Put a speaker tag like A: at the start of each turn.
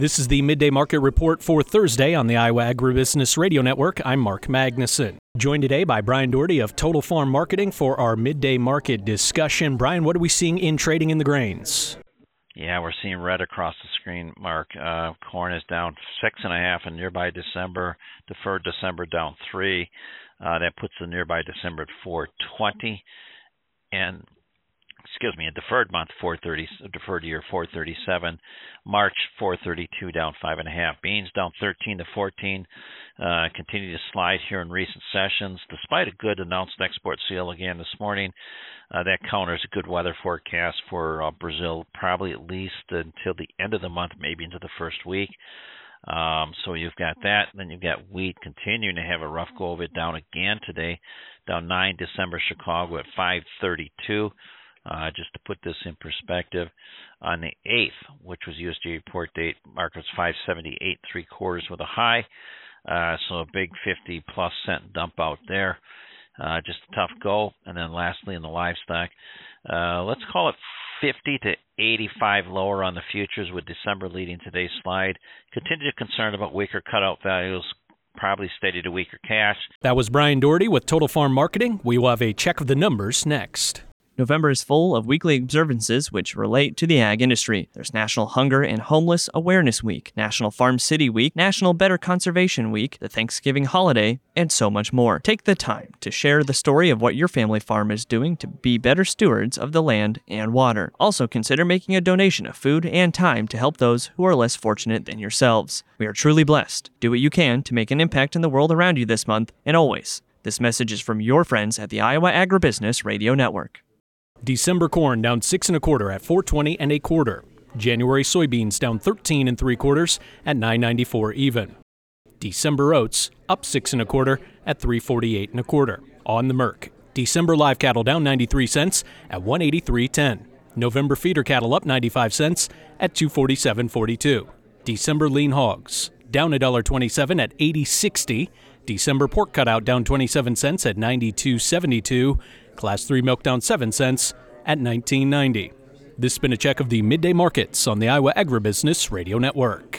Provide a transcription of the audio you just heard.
A: This is the Midday Market Report for Thursday on the Iowa Agribusiness Radio Network. I'm Mark Magnuson. Joined today by Brian Doherty of Total Farm Marketing for our midday market discussion. Brian, what are we seeing in trading in the grains?
B: Yeah, we're seeing red across the screen, Mark. Corn is down 6.5 in nearby December. Deferred December down 3. That puts the nearby December at 420. And a deferred month 430, deferred year 437, March 432, down 5.5. Beans down 13 to 14, continue to slide here in recent sessions, despite a good announced export seal again this morning. That counters a good weather forecast for Brazil, probably at least until the end of the month, maybe into the first week. So you've got that, and then you've got wheat continuing to have a rough go of it, down again today, down 9 December Chicago at 532. Just to put this in perspective, on the 8th, which was USDA report date, market was 578.75 with a high, so a big 50-plus cent dump out there. Just a tough go. And then lastly, in the livestock, let's call it 50 to 85 lower on the futures, with December leading today's slide. Continue to concern about weaker cutout values, probably steady to weaker cash.
A: That was Brian Doherty with Total Farm Marketing. We will have a check of the numbers next.
C: November is full of weekly observances which relate to the ag industry. There's National Hunger and Homeless Awareness Week, National Farm City Week, National Better Conservation Week, the Thanksgiving holiday, and so much more. Take the time to share the story of what your family farm is doing to be better stewards of the land and water. Also consider making a donation of food and time to help those who are less fortunate than yourselves. We are truly blessed. Do what you can to make an impact in the world around you this month, and always. This message is from your friends at the Iowa Agribusiness Radio Network.
A: December corn down 6 1/4 at 420 1/4. January soybeans down 13 3/4 at 994 even. December oats up 6 1/4 at 348 1/4. On the Merc, December live cattle down 93 cents at 183.10. November feeder cattle up 95 cents at 247.42. December lean hogs down $1.27 at 80.60. December pork cutout down 27 cents at 92.72. Class 3 milk down 7 cents at 19.90. This has been a check of the midday markets on the Iowa Agribusiness Radio Network.